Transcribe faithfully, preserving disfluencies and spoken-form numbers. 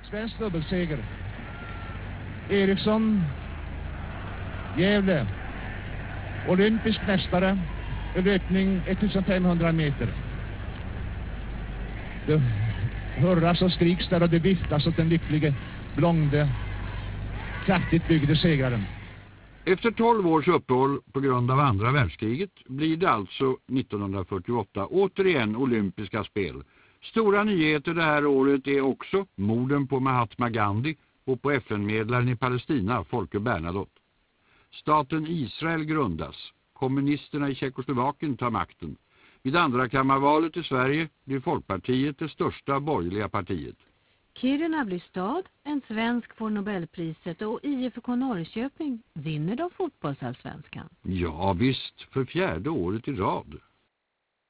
Svensk dubbelseger. Eriksson, Gävle, olympisk mästare i löpning femtonhundra meter. Det hurras och skriks där och det viftas åt den lycklige, blonde, kraftigt byggde segraren. Efter tolv års uppehåll på grund av andra världskriget blir det alltså nittonhundrafyrtioåtta återigen olympiska spel. Stora nyheter det här året är också morden på Mahatma Gandhi och på F N-medlaren i Palestina, Folke Bernadotte. Staten Israel grundas. Kommunisterna i Tjeckoslovakien tar makten. Vid andra kammarvalet i Sverige blir Folkpartiet det största borgerliga partiet. Kiruna blir stad, en svensk får Nobelpriset och I F K Norrköping vinner de fotbollsallsvenskan. Ja visst, för fjärde året i rad.